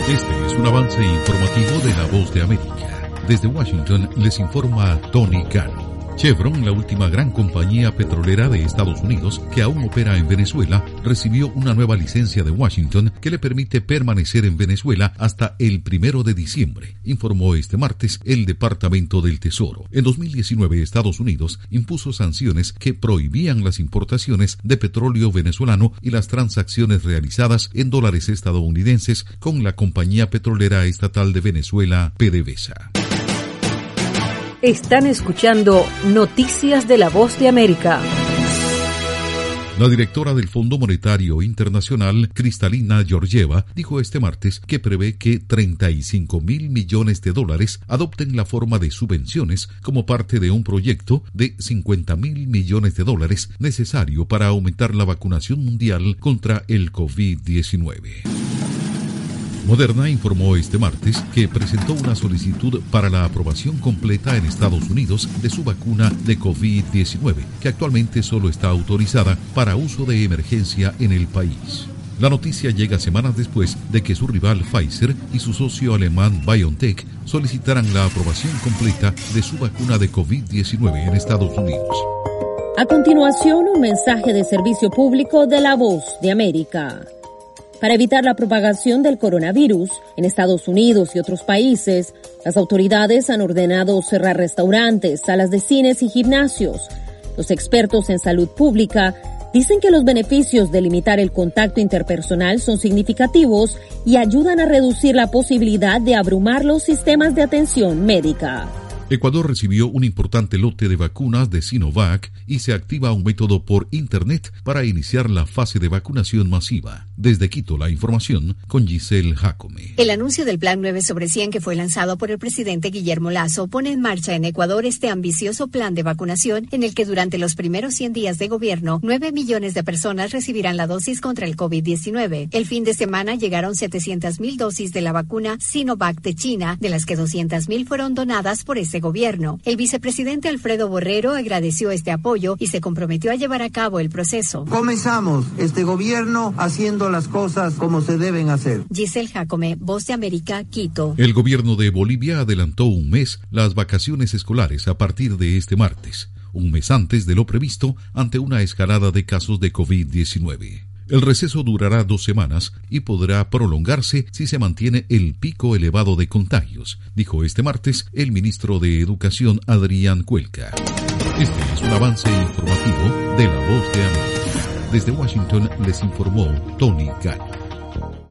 Este es un avance informativo de La Voz de América. Desde Washington les informa Tony Gunn. Chevron, la última gran compañía petrolera de Estados Unidos que aún opera en Venezuela, recibió una nueva licencia de Washington que le permite permanecer en Venezuela hasta el 1 de diciembre, informó este martes el Departamento del Tesoro. En 2019, Estados Unidos impuso sanciones que prohibían las importaciones de petróleo venezolano y las transacciones realizadas en dólares estadounidenses con la compañía petrolera estatal de Venezuela, PDVSA. Están escuchando Noticias de La Voz de América. La directora del Fondo Monetario Internacional, Kristalina Georgieva, dijo este martes que prevé que 35.000 millones de dólares adopten la forma de subvenciones como parte de un proyecto de 50.000 millones de dólares necesario para aumentar la vacunación mundial contra el COVID-19. Moderna informó este martes que presentó una solicitud para la aprobación completa en Estados Unidos de su vacuna de COVID-19, que actualmente solo está autorizada para uso de emergencia en el país. La noticia llega semanas después de que su rival Pfizer y su socio alemán BioNTech solicitaran la aprobación completa de su vacuna de COVID-19 en Estados Unidos. A continuación, un mensaje de servicio público de La Voz de América. Para evitar la propagación del coronavirus en Estados Unidos y otros países, las autoridades han ordenado cerrar restaurantes, salas de cines y gimnasios. Los expertos en salud pública dicen que los beneficios de limitar el contacto interpersonal son significativos y ayudan a reducir la posibilidad de abrumar los sistemas de atención médica. Ecuador recibió un importante lote de vacunas de Sinovac y se activa un método por Internet para iniciar la fase de vacunación masiva. Desde Quito, la información con Giselle Jacome. El anuncio del Plan 9/100 que fue lanzado por el presidente Guillermo Lasso pone en marcha en Ecuador este ambicioso plan de vacunación en el que durante los primeros 100 días de gobierno, 9 millones de personas recibirán la dosis contra el COVID-19. El fin de semana llegaron 700.000 dosis de la vacuna Sinovac de China, de las que 200.000 fueron donadas por ese gobierno. El vicepresidente Alfredo Borrero agradeció este apoyo y se comprometió a llevar a cabo el proceso. Comenzamos este gobierno haciendo las cosas como se deben hacer. Giselle Jacome, Voz de América, Quito. El gobierno de Bolivia adelantó un mes las vacaciones escolares a partir de este martes, un mes antes de lo previsto ante una escalada de casos de COVID-19. El receso durará 2 semanas y podrá prolongarse si se mantiene el pico elevado de contagios, dijo este martes el ministro de Educación Adrián Cuelca. Este es un avance informativo de La Voz de América. Desde Washington les informó Tony Gunn.